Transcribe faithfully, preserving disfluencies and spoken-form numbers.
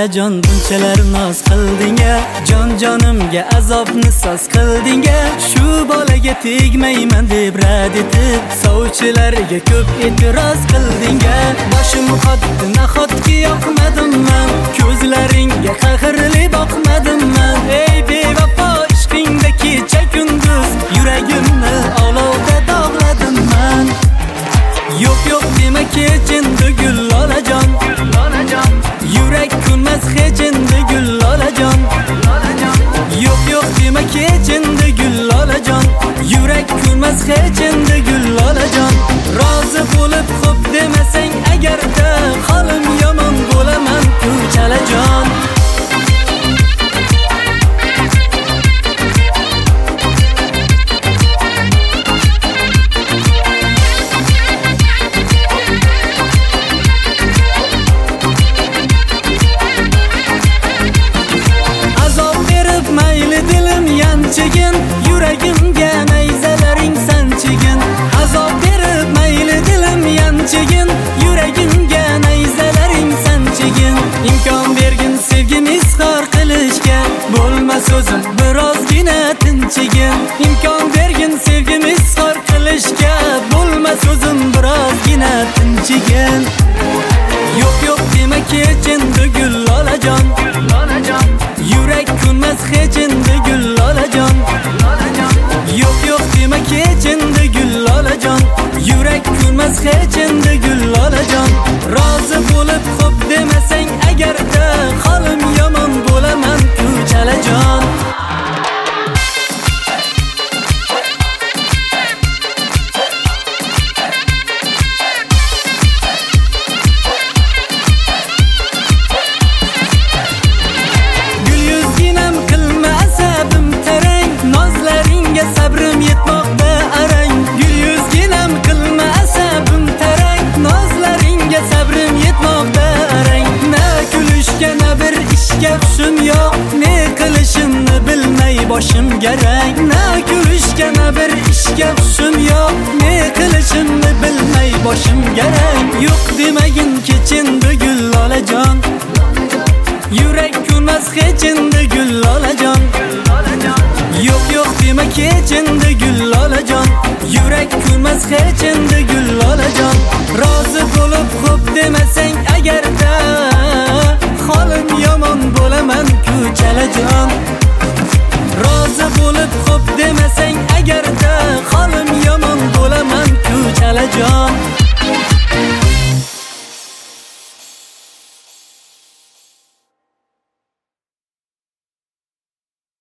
chalajon bunchalar noz qildinga, jon jonimga azobni soz qildinga. Shu bolaga tegmayman deb rad etib, sovchilarga ko'p e'tiroz qildinga. Boshim qotdi nahotki yoqmadim man, ko'zlaringga qahrli boqmadim man. Ey bevafo ishqingda kecha kunduz, yuragimni olovda dog'ladim man. Yo'q yo'q dema kechindi gul lolajon, yurak kunmas hechindi gul lolajon. Yo'q yo'q dema kechindi gul lolajon, yurak kunmas hechindi gul lolajon. Rozi bo'lib xo'p demasang agarda, holim yomon bo'laman ku chalajon. Yanchigin yuragimga nayzalaring sanchigin. Azob berib mayli dilim yanchigin, yuragimga nayzalaring sanchigin. Imkon bergin sevgim izhor qilishga, bo'lmas o'zim birozgina tinchigin. Imkon bergin sevgim izhor qilishga, bo'lmas o'zim birozgina tinchigin. Yo'q yo'q dema kechindi gul lolajon, yurak kunmas hechindi gul lolajon. Yo'q yo'q dema kechindi gul lolajon, yurak kunmas hechindi gul lolajon. Rozi bo'lib xo'p demasang agarda, holim yomon bo'laman ku chalajon. Sabrim yetmoqda arang, gul yuzginam qilma asabim tarang. Nozlaringga sabrim yetmoqda arang. Na kulishga na bir ishga hushim yo'q, ne qilishimni bilmay boshim garang. Na kulishga na bir ishga hushim yo'q, ne qilishimni bilmay boshim garang. Yo'q demagin kechindi gul lolajon, yurak kunmas hechindi gul lolajon. Yo'q yo'q dema kechindi gul lolajon, yurak kunmas hechindi gul lolajon. Rozi bo'lib xo'p demasang agarda, holim yomon bo'laman ku chalajon. Rozi bo'lib xo'p demasang agarda, holim yomon